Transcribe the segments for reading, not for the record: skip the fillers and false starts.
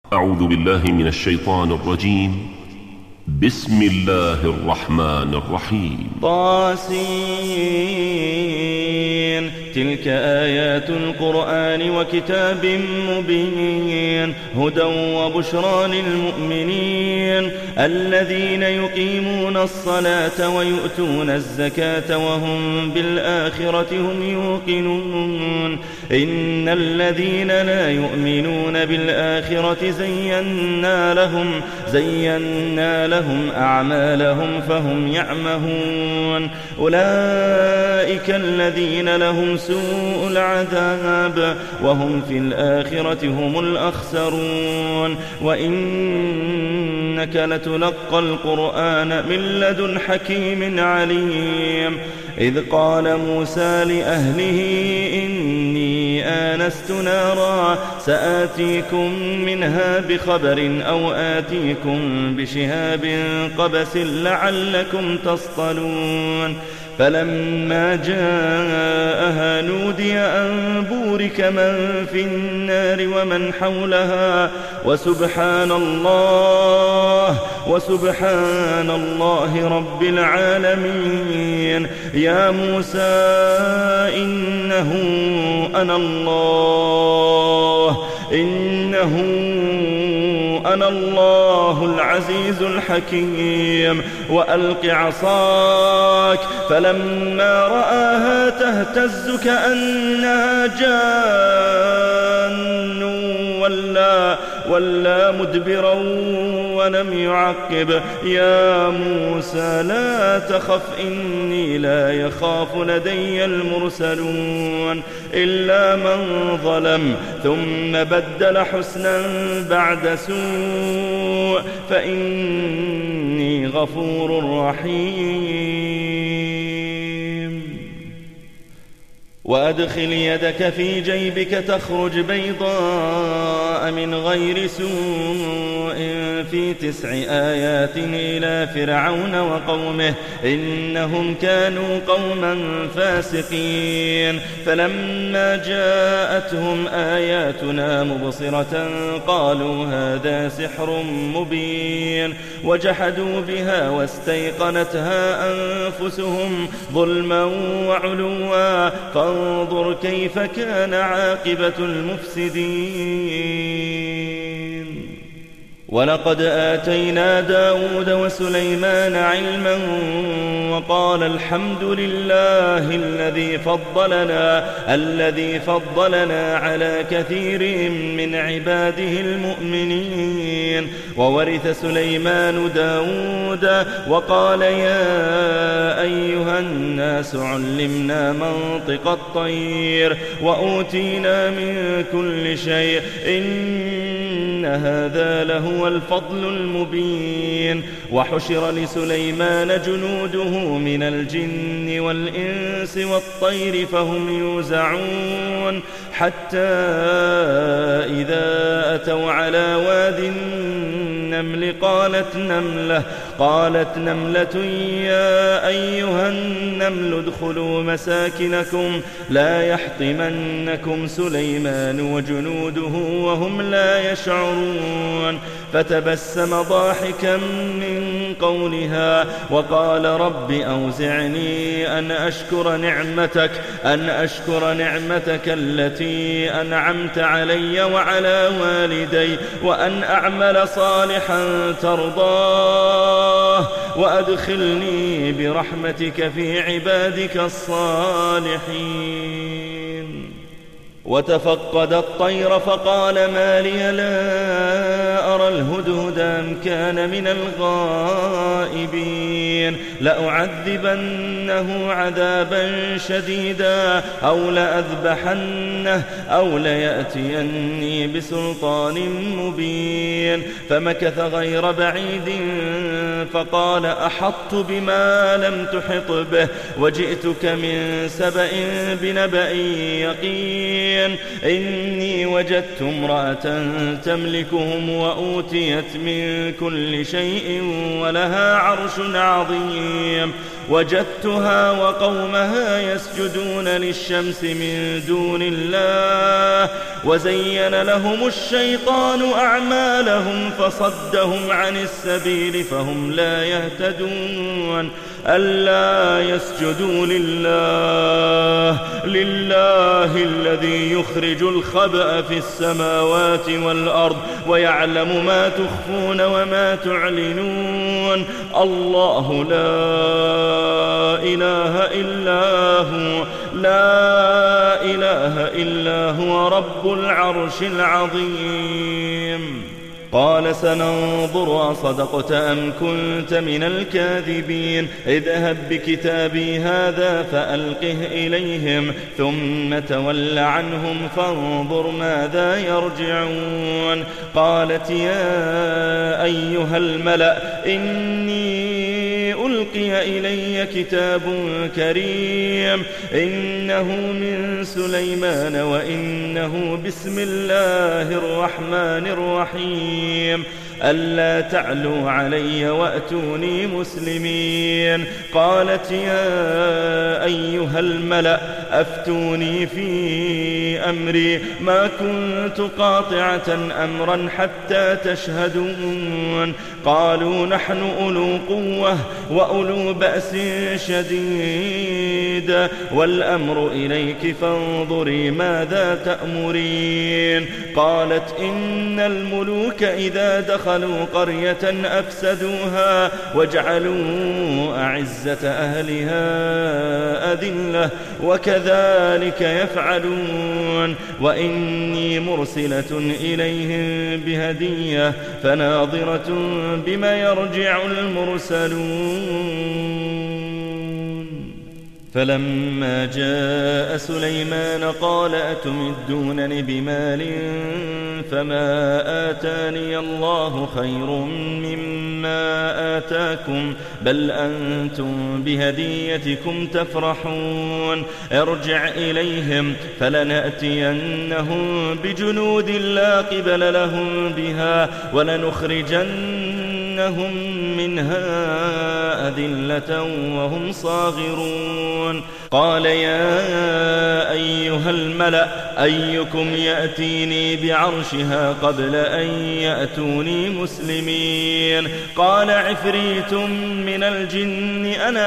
أعوذ بالله من الشيطان الرجيم. بسم الله الرحمن الرحيم. طاسين. تلك آيات القرآن وكتاب مبين هدى وبشرى للمؤمنين الذين يقيمون الصلاة ويؤتون الزكاة وهم بالآخرة هم يوقنون. إن الذين لا يؤمنون بالآخرة زينا لهم أعمالهم فهم يعمهون. أولئك الذين لهم سوء العذاب وهم في الآخرة هم الأخسرون. وإنك لتلقى القرآن من لدن حكيم عليم. إذ قال موسى لأهله إني آنست نارا سآتيكم منها بخبر أو آتيكم بشهاب قبس لعلكم تصطلون. فلما جاءها نودي أن بورك من في النار ومن حولها وسبحان الله رب العالمين. يا موسى إنه أنا الله العزيز الحكيم. وألق عصاك فلما رآها تهتز كأنها جان ولا مدبرا ولم يعقب. يا موسى لا تخف إني لا يخاف لدي المرسلون. إلا من ظلم ثم بدل حسنا بعد سوء فإني غفور رحيم. وأدخل يدك في جيبك تخرج بيضاء من غير سوء في 9 آيات إلى فرعون وقومه إنهم كانوا قوما فاسقين. فلما جاءتهم آياتنا مبصرة قالوا هذا سحر مبين وجحدوا بها واستيقنتها أنفسهم ظلما وعلوا فانظر كيف كان عاقبة المفسدين. ولقد آتينا داود وسليمان علما وقال الحمد لله الذي فضلنا على كثير من عباده المؤمنين. وورث سليمان داود وقال يا أيها الناس علمنا منطق الطير وأوتينا من كل شيء إن هذا لهو الفضل المبين. وحشر لسليمان جنوده من الجن والإنس والطير فهم يوزعون حتى إذا أتوا على واد النمل قالت نملة يا أيها النمل ادخلوا مساكنكم لا يحطمنكم سليمان وجنوده وهم لا يشعرون. فتبسم ضاحكا من قولها وقال رب أوزعني أن أشكر نعمتك التي أنعمت علي وعلى والدي وأن أعمل صالحا ترضاه وأدخلني برحمتك في عبادك الصالحين. وتفقد الطير فقال ما لي لا أرى الهدهد أم كان من الغائبين. لأعذبنه عذابا شديدا أو لأذبحنه أو ليأتيني بسلطان مبين. فمكث غير بعيد فقال أحطت بما لم تحط به وجئتك من سبأ بنبأ يقين. إني وجدت امرأة تملكهم وأوتيت من كل شيء ولها عرش عظيم. وجدتها وقومها يسجدون للشمس من دون الله وزين لهم الشيطان أعمالهم فصدهم عن السبيل فهم لا يهتدون ألا يسجدوا لله الذي يخرج الخبأ في السماوات والأرض ويعلم ما تخفون وما تعلنون الله لا إله إلا هو رب العرش العظيم قال سننظر أصدقت أم كنت من الكاذبين اذهب بكتابي هذا فألقه إليهم ثم تول عنهم فانظر ماذا يرجعون قالت يا أيها الملأ إني ألقي إلي كتاب كريم إنه من سليمان وإنه بسم الله الرحمن الرحيم ألا تعلوا علي وأتوني مسلمين قالت يا أيها الملأ أفتوني في أمري ما كنت قاطعة أمرا حتى تشهدون قالوا نحن أولو قوة وأولو بأس شديد والأمر إليك فانظري ماذا تأمرين قالت إن الملوك إذا دخلوا قرية أفسدوها وجعلوا أعزة أهلها أذلة وكذلك يفعلون وإني مرسلة إليهم بهدية فناظرة بما يرجع المرسلون فلما جاء سليمان قال أتمدونني بمال فما آتاني الله خير مما آتاكم بل أنتم بهديتكم تفرحون ارجع إليهم فلنأتينهم بجنود لا قبل لهم بها ولنخرجنهم منها أذلة وهم صاغرون قال يا أيها الملأ أيكم يأتيني بعرشها قبل أن يأتوني مسلمين قال عفريت من الجن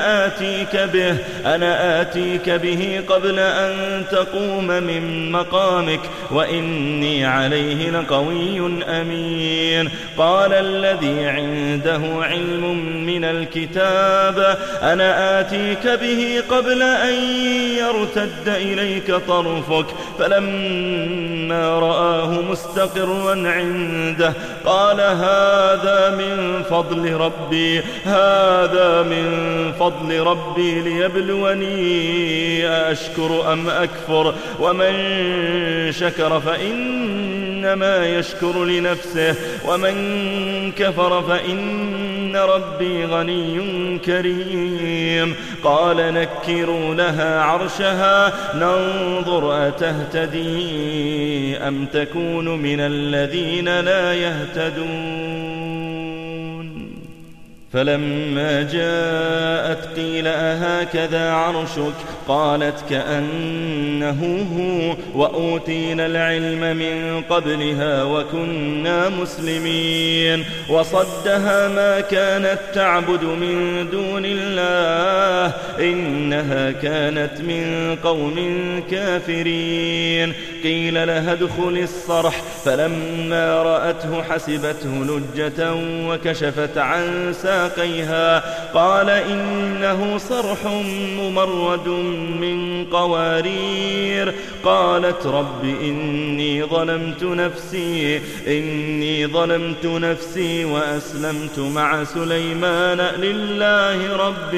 أنا آتيك به قبل أن تقوم من مقامك وإني عليه لقوي أمين قال الذي عنده علم من الكتاب أنا آتيك به قبل أن يرتد إليك طرفك فلما رآه مستقرا عنده قال هذا من فضل ربي ليبلوني أشكر أم أكفر ومن شكر فإنما يشكر لنفسه ومن كفر فإن ربي غني كريم قال نكروا لها عرشها ننظر أتهتدي أم تكون من الذين لا يهتدون فلما جاءت قيل أهكذا عرشك قالت كأنه هو وأوتينا العلم من قبلها وكنا مسلمين وصدها ما كانت تعبد من دون الله إنها كانت من قوم كافرين قيل لها ادخل الصرح فلما رأته حسبته لجة وكشفت عن ساقيها قال إنه صرح ممرد من قوارير قالت رب إني ظلمت نفسي وأسلمت مع سليمان لله رب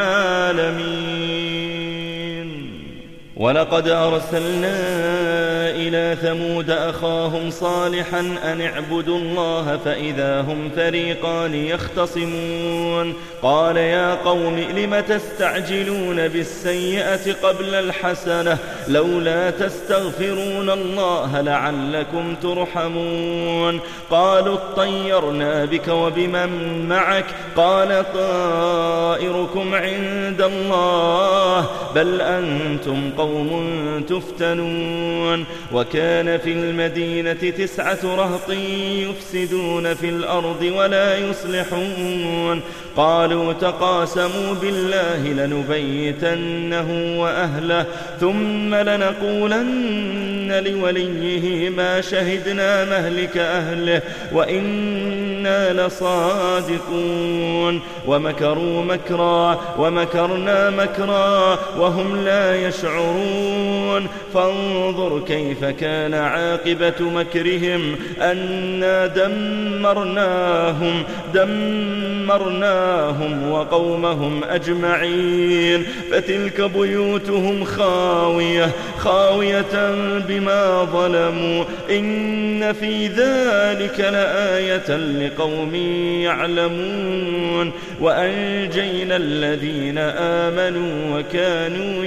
العالمين ولقد أرسلنا إلى ثمود أخاهم صالحا أن اعبدوا الله فإذا هم فريقان يختصمون قال يا قوم لم تستعجلون بالسيئة قبل الحسنة لولا تستغفرون الله لعلكم ترحمون قالوا اطيرنا بك وبمن معك قال طائركم عند الله بل أنتم قوم تفتنون وكان في المدينة 9 رهط يفسدون في الأرض ولا يصلحون قالوا تقاسموا بالله لنبيتنه وأهله ثم لنقولن لوليه ما شهدنا مهلك أهله وإنا لصادقون ومكروا مكرا ومكرنا مكرا وهم لا يشعرون فانظر كيف كان عاقبة مكرهم أنا دمرناهم وقومهم أجمعين فتلك بيوتهم خاوية بما ظلموا إن في ذلك لآية لقوم يعلمون وأنجينا الذين آمنوا وكانوا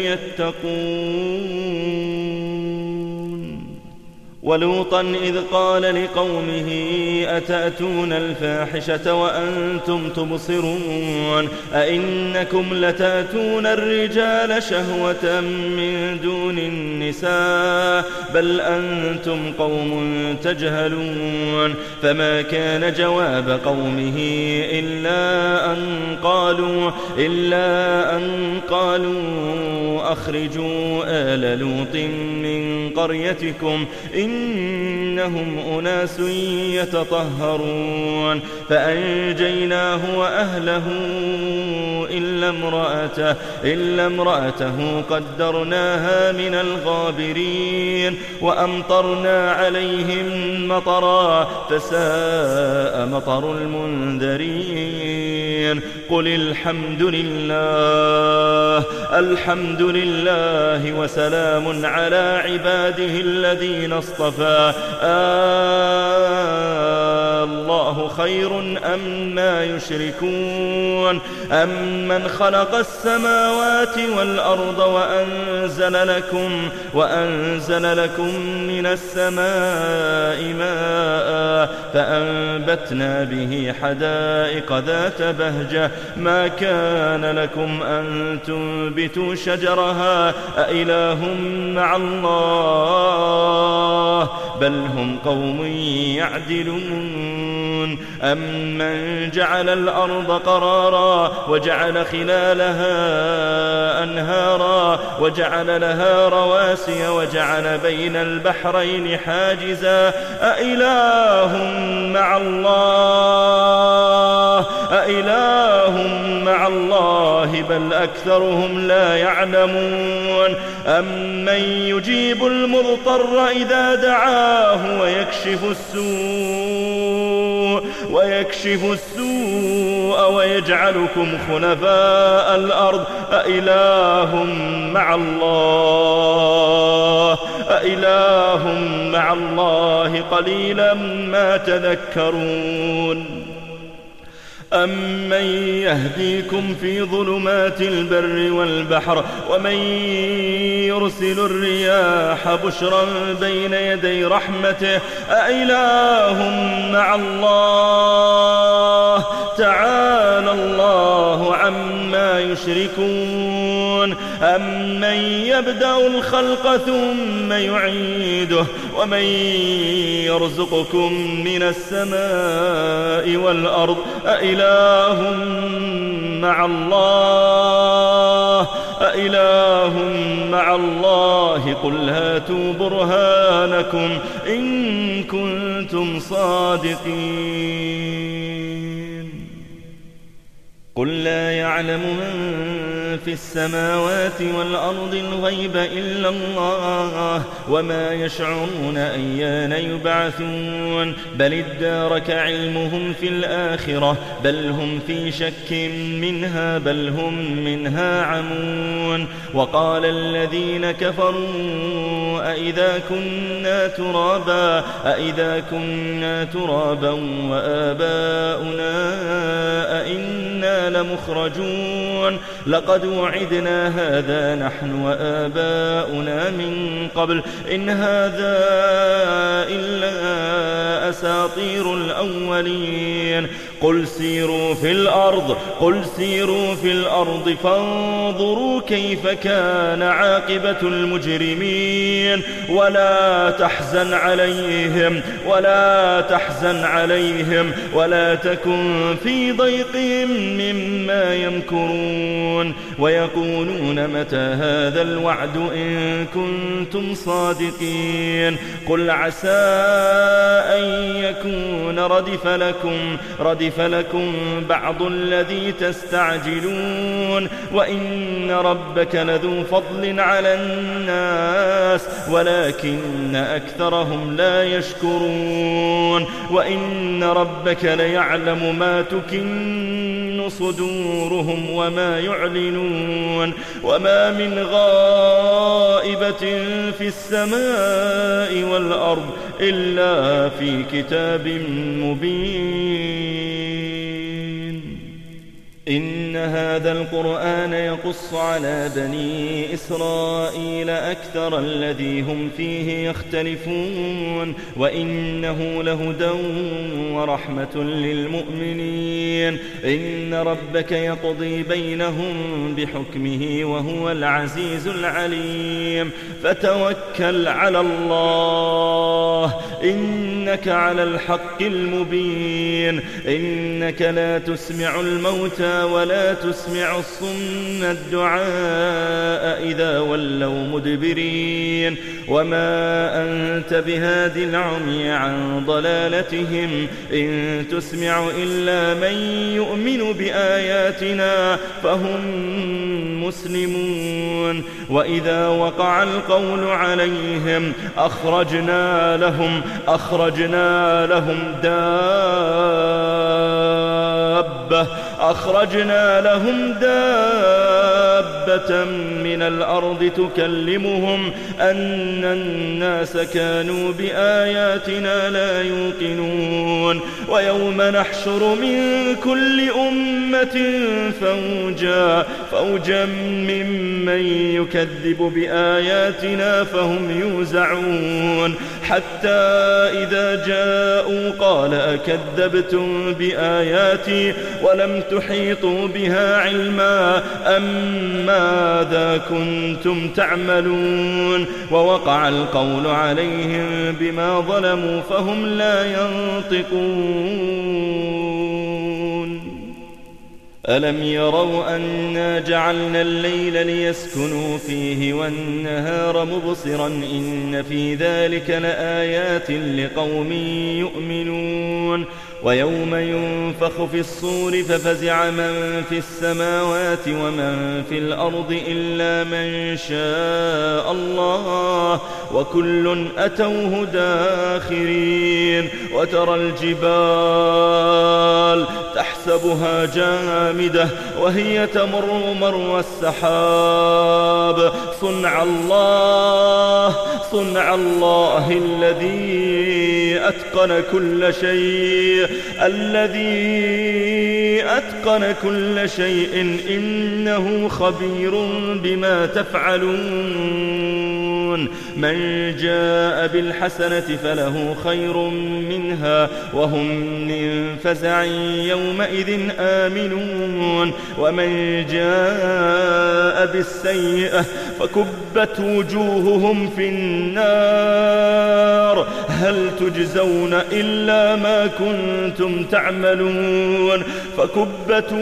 يتقون ولوطا إذ قال لقومه أتأتون الفاحشة وأنتم تبصرون أئنكم لتأتون الرجال شهوة من دون النساء بل أنتم قوم تجهلون فما كان جواب قومه إلا أن قالوا أخرجوا آل لوط من قريتكم إنهم أناس يتطهرون فأنجيناه وأهله إلا امرأته قدرناها من الغابرين وأمطرنا عليهم مطرا فساء مطر المنذرين قل الحمد لله وسلام على عباده الذين اصطفى الله خير أما يشركون أمن خلق السماوات والأرض وأنزل لكم من السماء ماء فأنبتنا به حدائق ذات بهجة ما كان لكم أن تنبتوا شجرها أإله مع الله بل هم قوم يعدلون أمن جعل الأرض قرارا وجعل خلالها أنهارا وجعل لها رواسي وجعل بين البحرين حاجزا أإله مع الله بل أكثرهم لا يعلمون أمن يجيب المضطر إذا دعاه ويكشف السوء ويجعلكم خلفاء الأرض أإله مع الله قليلا ما تذكرون أمن يهديكم في ظلمات البر والبحر ومن يرسل الرياح بشرا بين يدي رحمته أإله مع الله تعالى الله عما يشركون أمن يبدأ الخلق ثم يعيده ومن يرزقكم من السماء والأرض أإله مع الله قل هاتوا برهانكم إن كنتم صادقين قل لا يعلم من في السماوات والأرض الغيب إلا الله وما يشعرون أيان يبعثون بل ادارك علمهم في الآخرة بل هم في شك منها بل هم منها عمون وقال الذين كفروا أئذا كنا ترابا وآباؤنا أئنا لمخرجون لقد وعدنا هذا نحن وآباؤنا من قبل إن هذا إلا أساطير الأولين قل سيروا في الأرض فانظروا كيف كان عاقبة المجرمين ولا تحزن عليهم ولا تكن في ضيق مما يمكرون ويقولون متى هذا الوعد إن كنتم صادقين قل عسى أن يكون ردف لكم بعض الذي تستعجلون وإن ربك لذو فضل على الناس ولكن أكثرهم لا يشكرون وإن ربك ليعلم ما تكن صدورهم وما يعلنون وما من غائبة في السماء والأرض إلا في كتاب مبين إن هذا القرآن يقص على بني إسرائيل أكثر الذي هم فيه يختلفون وإنه لهدى ورحمة للمؤمنين إن ربك يقضي بينهم بحكمه وهو العزيز العليم فتوكل على الله إنك على الحق المبين إنك لا تسمع الموتى ولا تسمع الصم الدعاء إذا ولوا مدبرين وما أنت بهاد العمي عن ضلالتهم إن تسمع إلا من يؤمن بآياتنا فهم مسلمون وإذا وقع القول عليهم أخرجنا لهم دابة من الأرض تكلمهم أن الناس كانوا بآياتنا لا يوقنون ويوم نحشر من كل أمة فوجا ممن يكذب بآياتنا فهم يوزعون حتى إذا جاءوا قال أكذبتم بآياتي ولم تحيطوا بها علما أم ماذا كنتم تعملون ووقع القول عليهم بما ظلموا فهم لا ينطقون ألم يروا أنا جعلنا الليل ليسكنوا فيه والنهار مبصرا إن في ذلك لآيات لقوم يؤمنون ويوم ينفخ في الصور ففزع من في السماوات ومن في الأرض إلا من شاء الله وكل أتوه داخرين وترى الجبال تحسبها جامدة وهي تمر مر السحاب صنع الله الذي أتقن كل شيء إنه خبير بما تفعلون من جاء بالحسنة فله خير منها وهم من فزع يومئذ آمنون ومن جاء بالسيئة فكبت وجوههم في النار هل تجزون إلا ما كنتم تعملون فكبت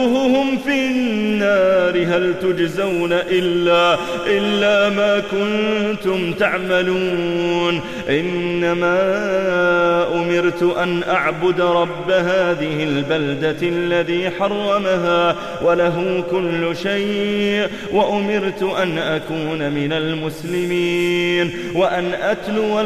وجوههم في النار هل تجزون إلا ما كنتم كنتم تعملون إنما أمرت أن أعبد رب هذه البلدة الذي حرمها وله كل شيء وأمرت أن أكون من المسلمين وأن أتلو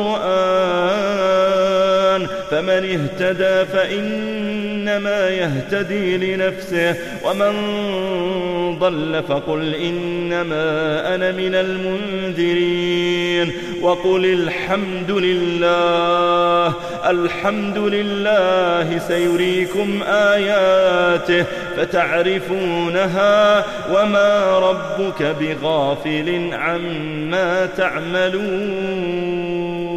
القرآن فمن اهتدى فإنما يهتدي لنفسه ومن ضل فقل إنما أنا من المنذرين وقل الحمد لله سيريكم آياته فتعرفونها وما ربك بغافل عما تعملون